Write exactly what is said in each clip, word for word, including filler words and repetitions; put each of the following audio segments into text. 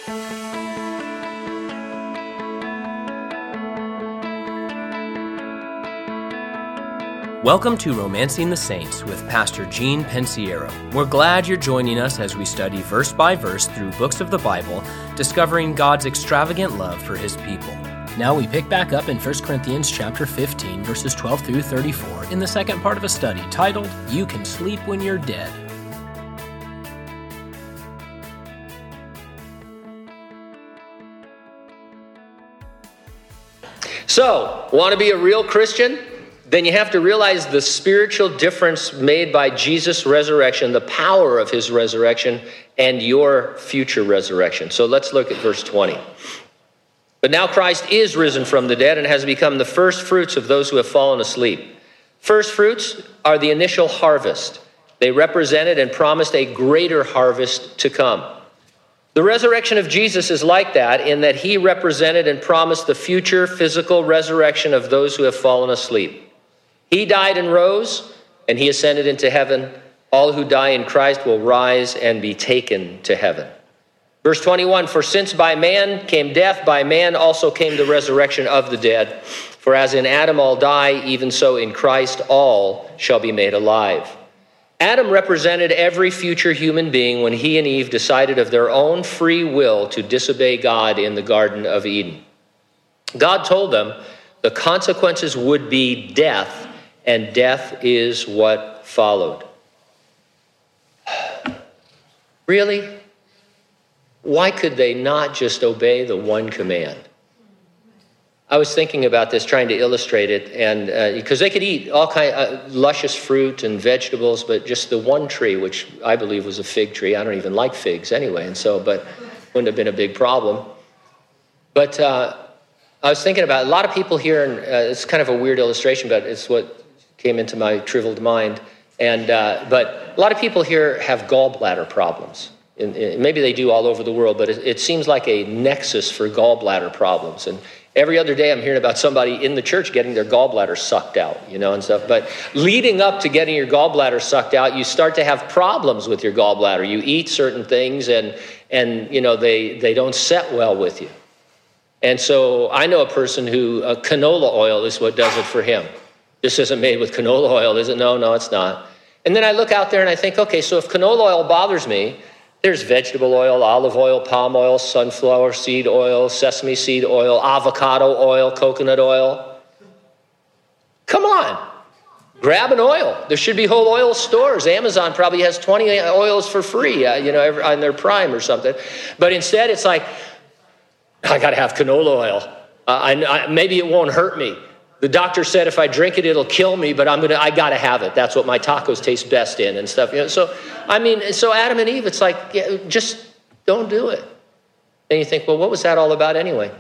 Welcome to Romancing the Saints with Pastor Gene Pensiero. We're glad you're joining us as we study verse by verse through books of the Bible, discovering God's extravagant love for his people. Now we pick back up in First Corinthians chapter fifteen, verses twelve through thirty-four, in the second part of a study titled, You Can Sleep When You're Dead. So, want to be a real Christian? Then you have to realize the spiritual difference made by Jesus' resurrection, the power of his resurrection, and your future resurrection. So let's look at verse twenty. But now Christ is risen from the dead and has become the first fruits of those who have fallen asleep. First fruits are the initial harvest. They represented and promised a greater harvest to come. The resurrection of Jesus is like that in that he represented and promised the future physical resurrection of those who have fallen asleep. He died and rose, and he ascended into heaven. All who die in Christ will rise and be taken to heaven. Verse twenty-one, for since by man came death, by man also came the resurrection of the dead. For as in Adam all die, even so in Christ all shall be made alive. Adam represented every future human being when he and Eve decided of their own free will to disobey God in the Garden of Eden. God told them the consequences would be death, and death is what followed. Really? Why could they not just obey the one command? I was thinking about this, trying to illustrate it, and uh, because they could eat all kind of uh, luscious fruit and vegetables, but just the one tree, which I believe was a fig tree. I don't even like figs anyway, and so, but wouldn't have been a big problem. But uh, I was thinking about a lot of people here, and uh, it's kind of a weird illustration, but it's what came into my shriveled mind. And uh, but a lot of people here have gallbladder problems. In, in, maybe they do all over the world, but it, it seems like a nexus for gallbladder problems. And every other day I'm hearing about somebody in the church getting their gallbladder sucked out, you know, and stuff. But leading up to getting your gallbladder sucked out, you start to have problems with your gallbladder. You eat certain things and, and you know, they, they don't set well with you. And so I know a person who, uh, canola oil is what does it for him. This isn't made with canola oil, is it? No, no, it's not. And then I look out there and I think, okay, so if canola oil bothers me, there's vegetable oil, olive oil, palm oil, sunflower seed oil, sesame seed oil, avocado oil, coconut oil. Come on, grab an oil. There should be whole oil stores. Amazon probably has twenty oils for free, uh, you know, on their Prime or something. But instead it's like, I got to have canola oil. Uh, I, I, maybe it won't hurt me. The doctor said if I drink it, it'll kill me, but I'm gonna, I gotta have it. That's what my tacos taste best in and stuff. You know? So, I mean, so Adam and Eve, it's like, yeah, just don't do it. And you think, well, what was that all about anyway?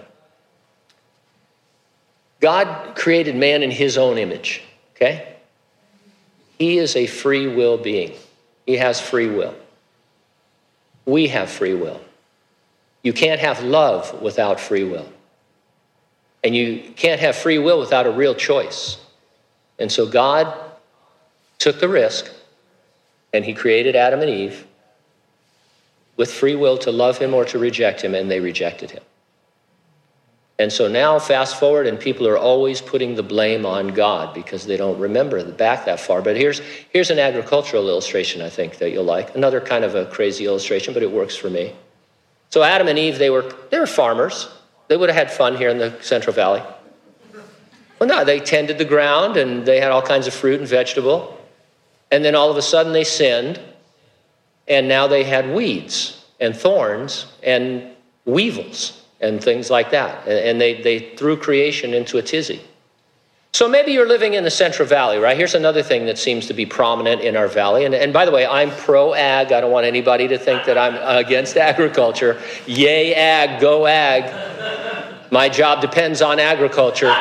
God created man in his own image, okay? He is a free will being. He has free will. We have free will. You can't have love without free will. And you can't have free will without a real choice. And so God took the risk, and he created Adam and Eve with free will to love him or to reject him, and they rejected him. And so now, fast forward, and people are always putting the blame on God because they don't remember the back that far. But here's, here's an agricultural illustration, I think, that you'll like. Another kind of a crazy illustration, but it works for me. So Adam and Eve, they were, they were farmers. They would have had fun here in the Central Valley. Well, no, they tended the ground and they had all kinds of fruit and vegetable. And then all of a sudden they sinned, and now they had weeds and thorns and weevils and things like that. And they, they threw creation into a tizzy. So maybe you're living in the Central Valley, right? Here's another thing that seems to be prominent in our valley. And, and by the way, I'm pro-ag. I don't want anybody to think that I'm against agriculture. Yay, ag, go ag. My job depends on agriculture.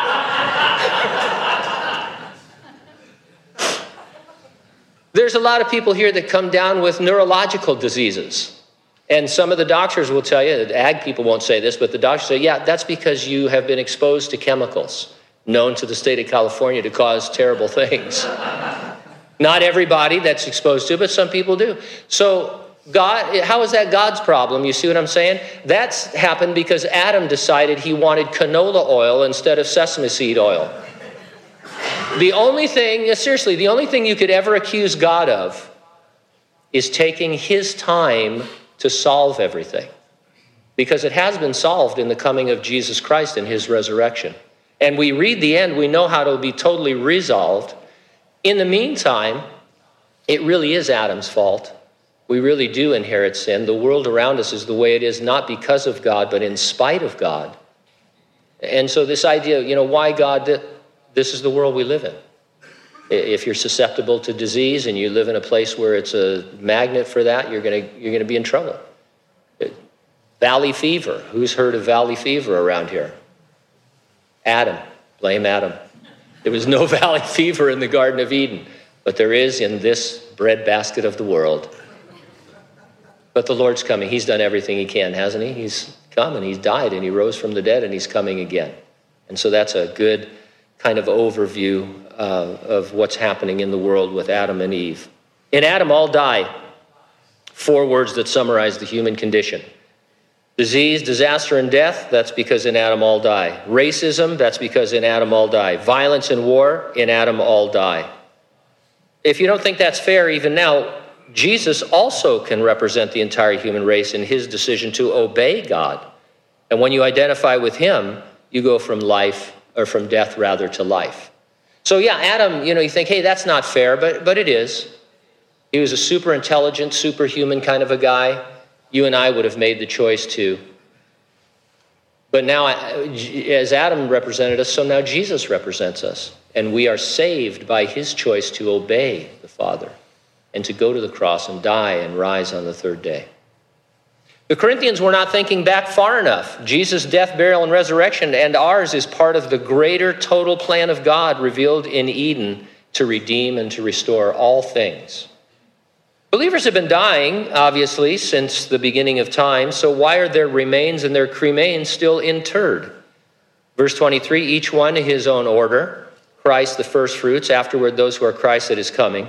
There's a lot of people here that come down with neurological diseases. And some of the doctors will tell you, the ag people won't say this, but the doctors say, yeah, that's because you have been exposed to chemicals known to the state of California to cause terrible things. Not everybody that's exposed to, but some people do. So God, how is that God's problem? You see what I'm saying? That's happened because Adam decided he wanted canola oil instead of sesame seed oil. The only thing, seriously, the only thing you could ever accuse God of is taking his time to solve everything. Because it has been solved in the coming of Jesus Christ and his resurrection. And we read the end, we know how to be totally resolved. In the meantime, it really is Adam's fault. We really do inherit sin. The world around us is the way it is, not because of God, but in spite of God. And so this idea, you know, why God, this is the world we live in. If you're susceptible to disease and you live in a place where it's a magnet for that, you're going to you're going to be in trouble. Valley fever. Who's heard of valley fever around here? Adam. Blame Adam. There was no valley fever in the Garden of Eden, but there is in this breadbasket of the world. But the Lord's coming. He's done everything he can, hasn't he? He's come and he's died and he rose from the dead and he's coming again. And so that's a good kind of overview uh, of what's happening in the world with Adam and Eve. In Adam, all die. Four words that summarize the human condition. Disease, disaster, and death, that's because in Adam all die. Racism, that's because in Adam all die. Violence and war, in Adam all die. If you don't think that's fair even now, Jesus also can represent the entire human race in his decision to obey God. And when you identify with him, you go from life, or from death rather, to life. So yeah, Adam, you know, you think, hey, that's not fair, but but it is. He was a super intelligent, superhuman kind of a guy. You and I would have made the choice too. But now, as Adam represented us, so now Jesus represents us. And we are saved by his choice to obey the Father and to go to the cross and die and rise on the third day. The Corinthians were not thinking back far enough. Jesus' death, burial, and resurrection, and ours, is part of the greater total plan of God revealed in Eden to redeem and to restore all things. Believers have been dying, obviously, since the beginning of time, so why are their remains and their cremains still interred? Verse twenty-three, each one his own order, Christ the first fruits, afterward those who are Christ at his coming.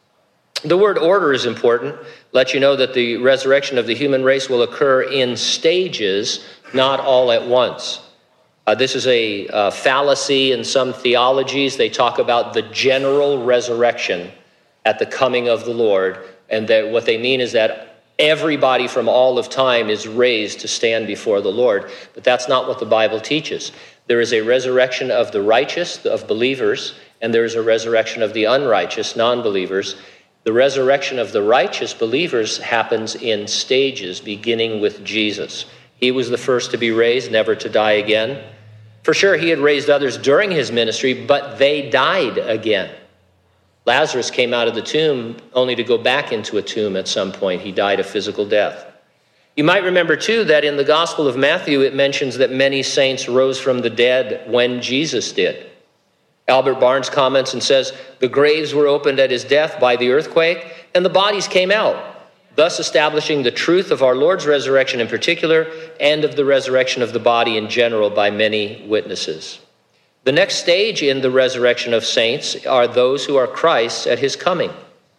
The word order is important. Let you know that the resurrection of the human race will occur in stages, not all at once. Uh, this is a uh, fallacy in some theologies. They talk about the general resurrection at the coming of the Lord, and that what they mean is that everybody from all of time is raised to stand before the Lord. But that's not what the Bible teaches. There is a resurrection of the righteous, of believers, and there is a resurrection of the unrighteous, non-believers. The resurrection of the righteous believers happens in stages, beginning with Jesus. He was the first to be raised, never to die again. For sure, he had raised others during his ministry, but they died again. Lazarus came out of the tomb only to go back into a tomb at some point. He died a physical death. You might remember, too, that in the Gospel of Matthew, it mentions that many saints rose from the dead when Jesus did. Albert Barnes comments and says, the graves were opened at his death by the earthquake, and the bodies came out, thus establishing the truth of our Lord's resurrection in particular, and of the resurrection of the body in general by many witnesses. The next stage in the resurrection of saints are those who are Christ's at his coming.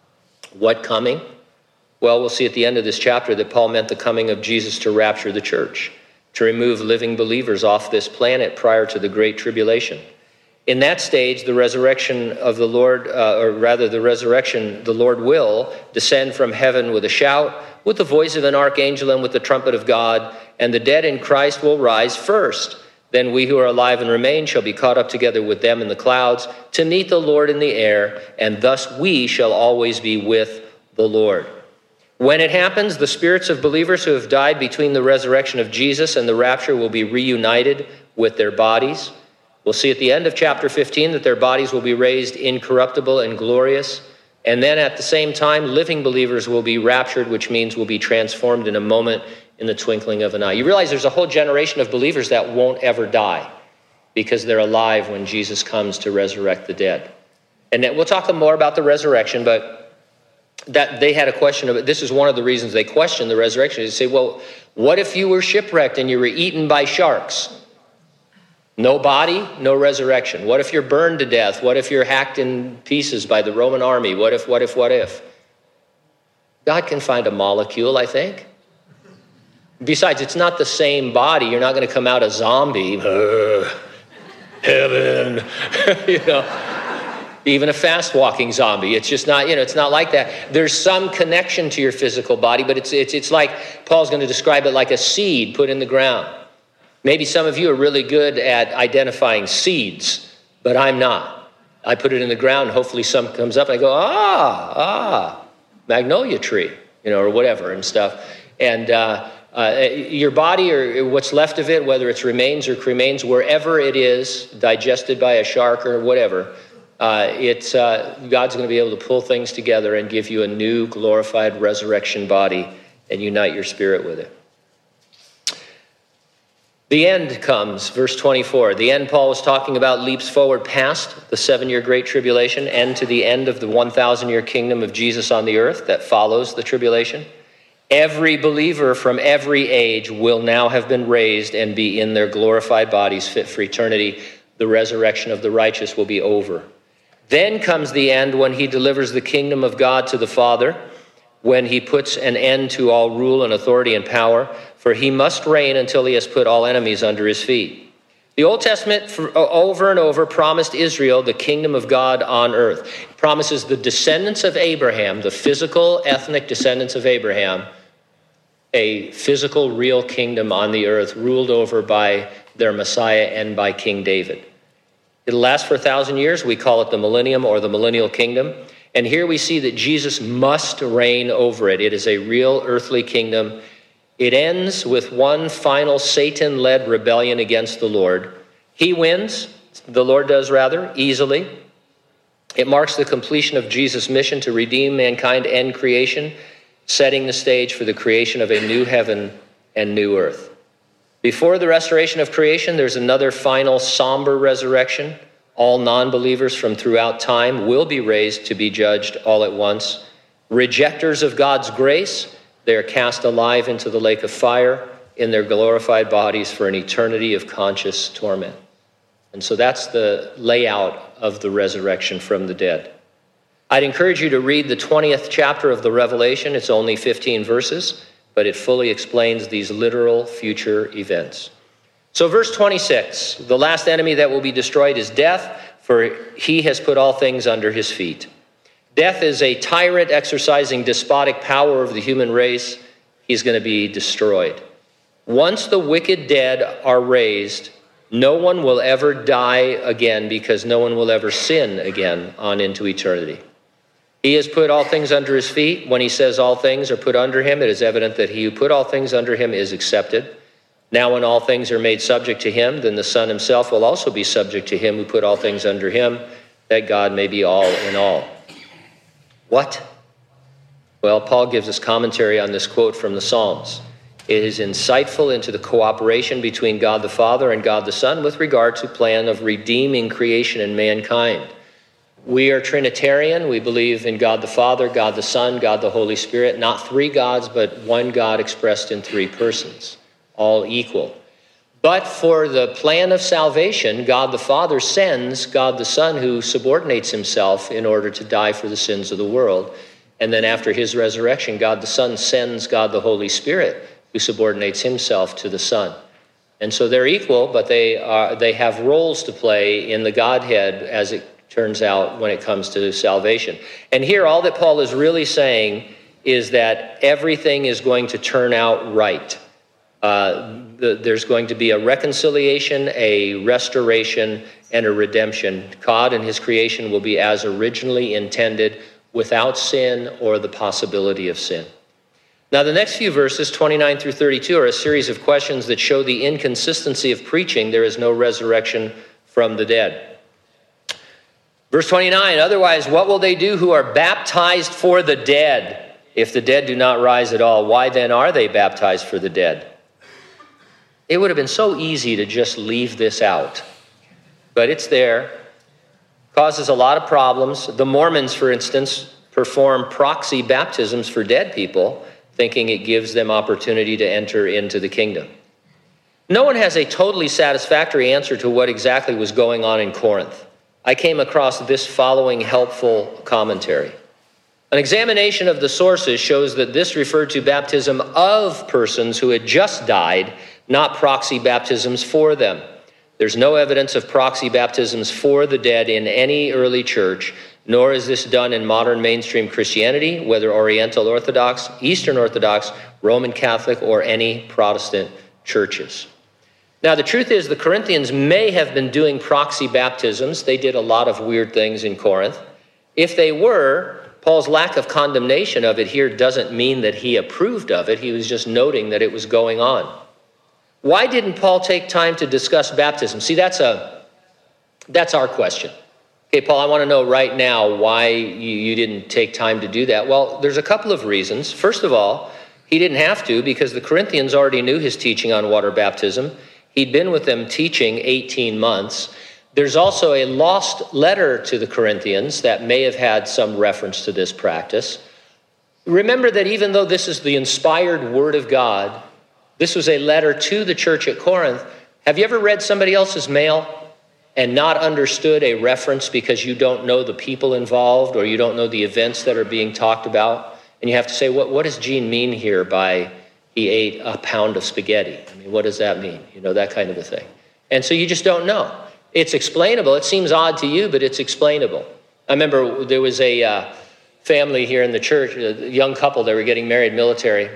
What coming? Well, we'll see at the end of this chapter that Paul meant the coming of Jesus to rapture the church, to remove living believers off this planet prior to the Great Tribulation. In that stage, the resurrection of the Lord, uh, or rather the resurrection, the Lord will descend from heaven with a shout, with the voice of an archangel and with the trumpet of God, and the dead in Christ will rise first. Then we who are alive and remain shall be caught up together with them in the clouds to meet the Lord in the air, and thus we shall always be with the Lord. When it happens, the spirits of believers who have died between the resurrection of Jesus and the rapture will be reunited with their bodies. We'll see at the end of chapter fifteen that their bodies will be raised incorruptible and glorious. And then at the same time, living believers will be raptured, which means will be transformed in a moment, in the twinkling of an eye. You realize there's a whole generation of believers that won't ever die because they're alive when Jesus comes to resurrect the dead. And we'll talk more about the resurrection, but that they had a question of it. This is one of the reasons they question the resurrection. They say, well, what if you were shipwrecked and you were eaten by sharks? No body, no resurrection. What if you're burned to death? What if you're hacked in pieces by the Roman army? What if, what if, what if? God can find a molecule, I think. Besides, it's not the same body. You're not going to come out a zombie. Uh, heaven, you know, even a fast-walking zombie. It's just not, you know, it's not like that. There's some connection to your physical body, but it's it's it's like, Paul's going to describe it like a seed put in the ground. Maybe some of you are really good at identifying seeds, but I'm not. I put it in the ground, and hopefully some comes up, and I go, ah, ah, magnolia tree, you know, or whatever and stuff. And uh, uh, your body, or what's left of it, whether it's remains or cremains, wherever it is, digested by a shark or whatever, uh, it's uh, God's going to be able to pull things together and give you a new glorified resurrection body and unite your spirit with it. The end comes, verse twenty-four. The end Paul was talking about leaps forward past the seven-year Great Tribulation and to the end of the one thousand-year kingdom of Jesus on the earth that follows the tribulation. Every believer from every age will now have been raised and be in their glorified bodies fit for eternity. The resurrection of the righteous will be over. Then comes the end when he delivers the kingdom of God to the Father, when he puts an end to all rule and authority and power, for he must reign until he has put all enemies under his feet. The Old Testament for, over and over promised Israel the kingdom of God on earth. It promises the descendants of Abraham, the physical, ethnic descendants of Abraham, a physical, real kingdom on the earth ruled over by their Messiah and by King David. It'll last for a thousand years. We call it the millennium or the millennial kingdom. And here we see that Jesus must reign over it. It is a real earthly kingdom. It ends with one final Satan-led rebellion against the Lord. He wins, the Lord does rather, easily. It marks the completion of Jesus' mission to redeem mankind and creation, setting the stage for the creation of a new heaven and new earth. Before the restoration of creation, there's another final somber resurrection. All non-believers from throughout time will be raised to be judged all at once. Rejectors of God's grace, they are cast alive into the lake of fire in their glorified bodies for an eternity of conscious torment. And so that's the layout of the resurrection from the dead. I'd encourage you to read the twentieth chapter of the Revelation. It's only fifteen verses, but it fully explains these literal future events. So verse twenty-six, the last enemy that will be destroyed is death, for he has put all things under his feet. Death is a tyrant exercising despotic power over the human race. He's going to be destroyed. Once the wicked dead are raised, no one will ever die again because no one will ever sin again on into eternity. He has put all things under his feet. When he says all things are put under him, it is evident that he who put all things under him is accepted. Now when all things are made subject to him, then the Son himself will also be subject to him who put all things under him, that God may be all in all. What? Well, Paul gives us commentary on this quote from the Psalms. It is insightful into the cooperation between God the Father and God the Son with regard to plan of redeeming creation and mankind. We are Trinitarian. We believe in God the Father, God the Son, God the Holy Spirit, not three gods, but one God expressed in three persons, all equal. But for the plan of salvation, God the Father sends God the Son, who subordinates himself in order to die for the sins of the world. And then after his resurrection, God the Son sends God the Holy Spirit, who subordinates himself to the Son. And so they're equal, but they are they have roles to play in the Godhead, as it turns out, when it comes to salvation. And here, all that Paul is really saying is that everything is going to turn out right. Uh, the, there's going to be a reconciliation, a restoration, and a redemption. God and his creation will be as originally intended, without sin or the possibility of sin. Now, the next few verses, twenty-nine through thirty-two, are a series of questions that show the inconsistency of preaching there is no resurrection from the dead. Verse twenty-nine, otherwise, what will they do who are baptized for the dead? If the dead do not rise at all, why then are they baptized for the dead? It would have been so easy to just leave this out, but it's there. Causes a lot of problems. The Mormons, for instance, perform proxy baptisms for dead people, thinking it gives them opportunity to enter into the kingdom. No one has a totally satisfactory answer to what exactly was going on in Corinth. I came across this following helpful commentary. An examination of the sources shows that this referred to baptism of persons who had just died, not proxy baptisms for them. There's no evidence of proxy baptisms for the dead in any early church, nor is this done in modern mainstream Christianity, whether Oriental Orthodox, Eastern Orthodox, Roman Catholic, or any Protestant churches. Now, the truth is the Corinthians may have been doing proxy baptisms. They did a lot of weird things in Corinth. If they were, Paul's lack of condemnation of it here doesn't mean that he approved of it. He was just noting that it was going on. Why didn't Paul take time to discuss baptism? See, that's a that's our question. Okay, Paul, I want to know right now why you, you didn't take time to do that. Well, there's a couple of reasons. First of all, he didn't have to because the Corinthians already knew his teaching on water baptism. He'd been with them teaching eighteen months. There's also a lost letter to the Corinthians that may have had some reference to this practice. Remember that even though this is the inspired word of God, this was a letter to the church at Corinth. Have you ever read somebody else's mail and not understood a reference because you don't know the people involved or you don't know the events that are being talked about? And you have to say, what, what does Gene mean here by he ate a pound of spaghetti? I mean, what does that mean? You know, that kind of a thing. And so you just don't know. It's explainable. It seems odd to you, but it's explainable. I remember there was a uh, family here in the church, a young couple, they were getting married, military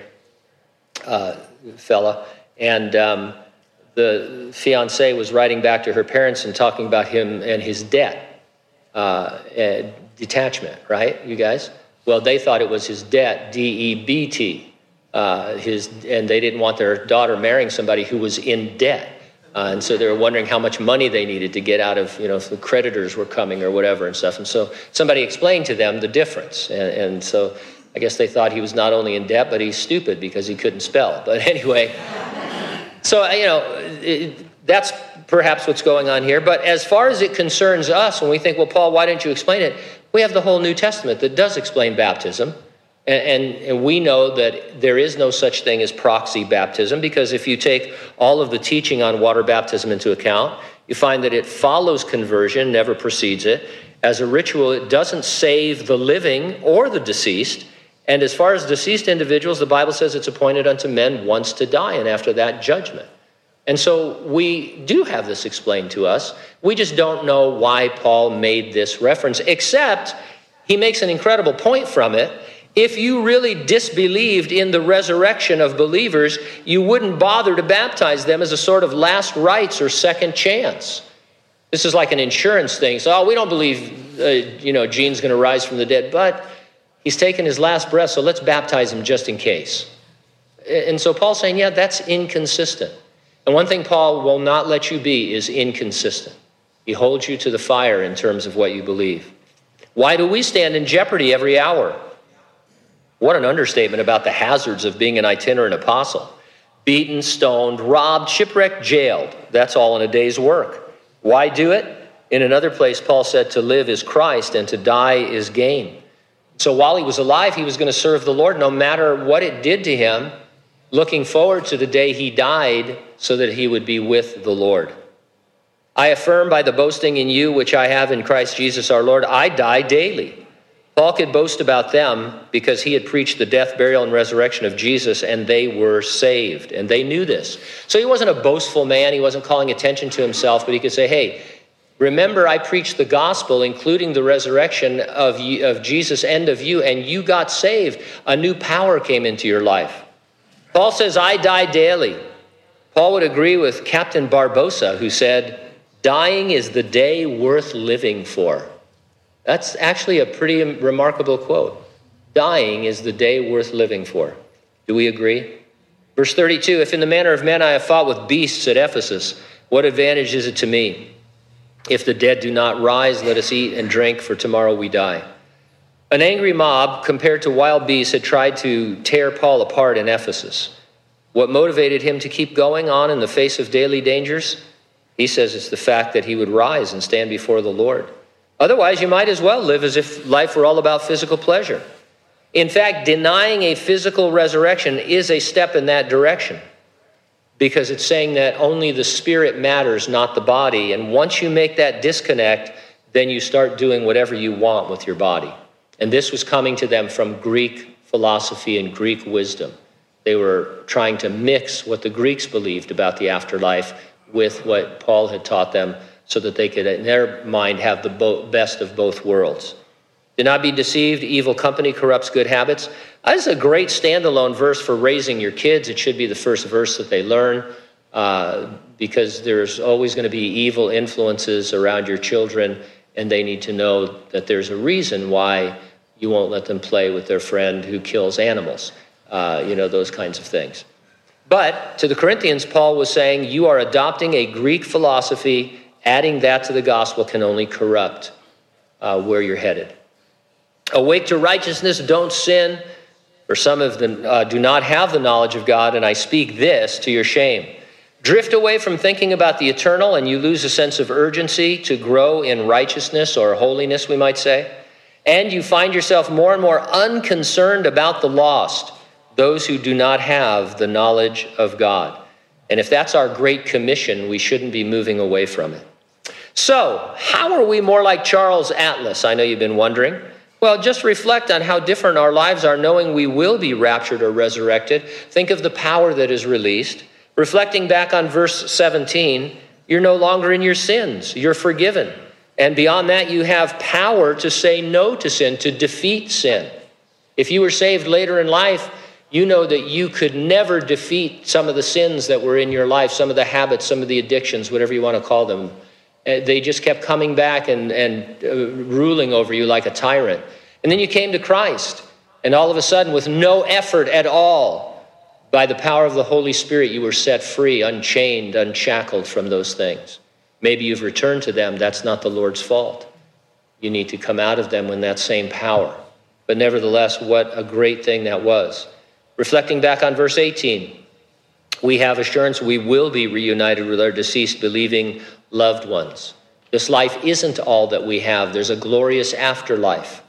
uh, fella, and um, the fiancée was writing back to her parents and talking about him and his debt, uh, detachment, right, you guys? Well, they thought it was his debt, D E B T, uh, his, and they didn't want their daughter marrying somebody who was in debt. Uh, and so they were wondering how much money they needed to get out of, you know, if the creditors were coming or whatever and stuff. And so somebody explained to them the difference. And, and so I guess they thought he was not only in debt, but he's stupid because he couldn't spell. But anyway, so, you know, it, that's perhaps what's going on here. But as far as it concerns us, when we think, well, Paul, why didn't you explain it? We have the whole New Testament that does explain baptism. And, and, and we know that there is no such thing as proxy baptism, because if you take all of the teaching on water baptism into account, you find that it follows conversion, never precedes it. As a ritual, it doesn't save the living or the deceased. And as far as deceased individuals, the Bible says it's appointed unto men once to die, and after that, judgment. And so we do have this explained to us. We just don't know why Paul made this reference, except he makes an incredible point from it. If you really disbelieved in the resurrection of believers, you wouldn't bother to baptize them as a sort of last rites or second chance. This is like an insurance thing. So, oh, we don't believe, uh, you know, Gene's going to rise from the dead, but he's taken his last breath, so let's baptize him just in case. And so Paul's saying, yeah, that's inconsistent. And one thing Paul will not let you be is inconsistent. He holds you to the fire in terms of what you believe. Why do we stand in jeopardy every hour? What an understatement about the hazards of being an itinerant apostle. Beaten, stoned, robbed, shipwrecked, jailed. That's all in a day's work. Why do it? In another place, Paul said, to live is Christ and to die is gain. So while he was alive, he was going to serve the Lord no matter what it did to him, looking forward to the day he died so that he would be with the Lord. I affirm by the boasting in you, which I have in Christ Jesus our Lord, I die daily. Paul could boast about them because he had preached the death, burial, and resurrection of Jesus, and they were saved, and they knew this. So he wasn't a boastful man. He wasn't calling attention to himself, but he could say, hey, remember I preached the gospel, including the resurrection of, you, of Jesus and of you, and you got saved. A new power came into your life. Paul says, I die daily. Paul would agree with Captain Barbosa, who said, dying is the day worth living for. That's actually a pretty remarkable quote. Dying is the day worth living for. Do we agree? Verse thirty-two, if in the manner of men I have fought with beasts at Ephesus, what advantage is it to me? If the dead do not rise, let us eat and drink, for tomorrow we die. An angry mob, compared to wild beasts, had tried to tear Paul apart in Ephesus. What motivated him to keep going on in the face of daily dangers? He says it's the fact that he would rise and stand before the Lord. Otherwise, you might as well live as if life were all about physical pleasure. In fact, denying a physical resurrection is a step in that direction, because it's saying that only the spirit matters, not the body. And once you make that disconnect, then you start doing whatever you want with your body. And this was coming to them from Greek philosophy and Greek wisdom. They were trying to mix what the Greeks believed about the afterlife with what Paul had taught them so that they could, in their mind, have the bo- best of both worlds. Do not be deceived. Evil company corrupts good habits. That's a great standalone verse for raising your kids. It should be the first verse that they learn uh, because there's always going to be evil influences around your children, and they need to know that there's a reason why you won't let them play with their friend who kills animals, uh, you know, those kinds of things. But to the Corinthians, Paul was saying, you are adopting a Greek philosophy. Adding that to the gospel can only corrupt uh, where you're headed. Awake to righteousness, don't sin, for some of them uh, do not have the knowledge of God, and I speak this to your shame. Drift away from thinking about the eternal, and you lose a sense of urgency to grow in righteousness or holiness, we might say. And you find yourself more and more unconcerned about the lost, those who do not have the knowledge of God. And if that's our great commission, we shouldn't be moving away from it. So, how are we more like Charles Atlas? I know you've been wondering. Well, just reflect on how different our lives are, knowing we will be raptured or resurrected. Think of the power that is released. Reflecting back on verse seventeen, you're no longer in your sins. You're forgiven. And beyond that, you have power to say no to sin, to defeat sin. If you were saved later in life, you know that you could never defeat some of the sins that were in your life, some of the habits, some of the addictions, whatever you want to call them. They just kept coming back and, and uh, ruling over you like a tyrant. And then you came to Christ, and all of a sudden, with no effort at all, by the power of the Holy Spirit, you were set free, unchained, unshackled from those things. Maybe you've returned to them. That's not the Lord's fault. You need to come out of them with that same power. But nevertheless, what a great thing that was. Reflecting back on verse eighteen, we have assurance we will be reunited with our deceased, believing loved ones. This life isn't all that we have. There's a glorious afterlife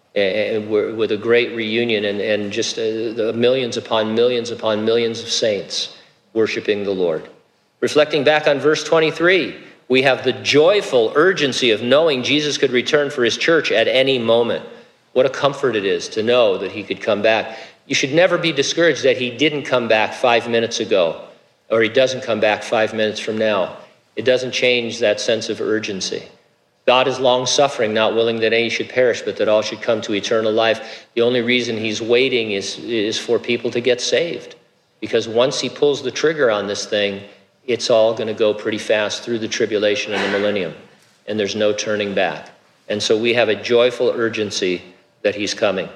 and we're with a great reunion and, and just uh, millions upon millions upon millions of saints worshiping the Lord. Reflecting back on verse twenty-three, we have the joyful urgency of knowing Jesus could return for his church at any moment. What a comfort it is to know that he could come back. You should never be discouraged that he didn't come back five minutes ago, or he doesn't come back five minutes from now. It doesn't change that sense of urgency. God is long-suffering, not willing that any should perish, but that all should come to eternal life. The only reason he's waiting is, is for people to get saved. Because once he pulls the trigger on this thing, it's all going to go pretty fast through the tribulation and the millennium. And there's no turning back. And so we have a joyful urgency that he's coming.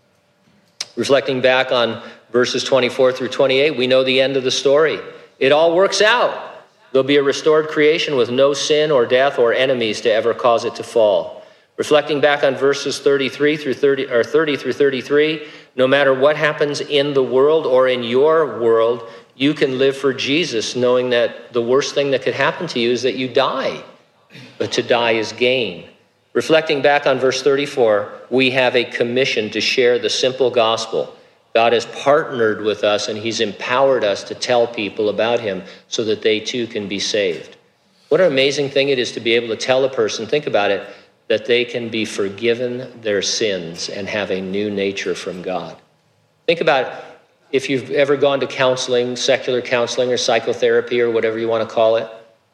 Reflecting back on verses twenty-four through twenty-eight, we know the end of the story. It all works out. There'll be a restored creation with no sin or death or enemies to ever cause it to fall. Reflecting back on verses thirty-three through thirty, or thirty through thirty-three, no matter what happens in the world or in your world, you can live for Jesus, knowing that the worst thing that could happen to you is that you die. But to die is gain. Reflecting back on verse thirty-four, we have a commission to share the simple gospel. God has partnered with us and he's empowered us to tell people about him so that they too can be saved. What an amazing thing it is to be able to tell a person, think about it, that they can be forgiven their sins and have a new nature from God. Think about if you've ever gone to counseling, secular counseling or psychotherapy or whatever you want to call it.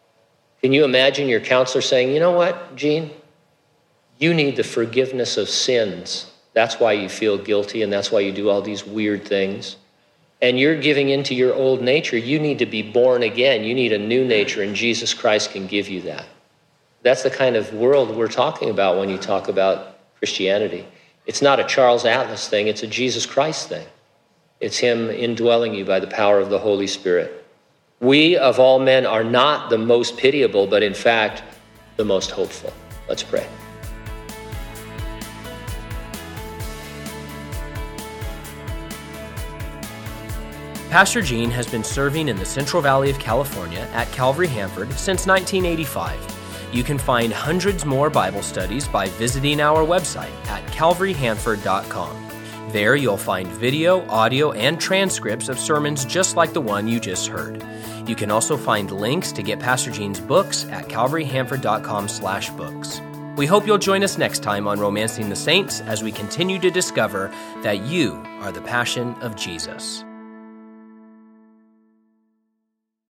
Can you imagine your counselor saying, you know what, Gene? You need the forgiveness of sins. That's why you feel guilty, and that's why you do all these weird things. And you're giving into your old nature. You need to be born again. You need a new nature, and Jesus Christ can give you that. That's the kind of world we're talking about when you talk about Christianity. It's not a Charles Atlas thing. It's a Jesus Christ thing. It's him indwelling you by the power of the Holy Spirit. We, of all men, are not the most pitiable, but in fact, the most hopeful. Let's pray. Pastor Gene has been serving in the Central Valley of California at Calvary Hanford since nineteen eighty-five. You can find hundreds more Bible studies by visiting our website at calvary hanford dot com. There you'll find video, audio, and transcripts of sermons just like the one you just heard. You can also find links to get Pastor Gene's books at calvary hanford dot com slash books. We hope you'll join us next time on Romancing the Saints as we continue to discover that you are the passion of Jesus.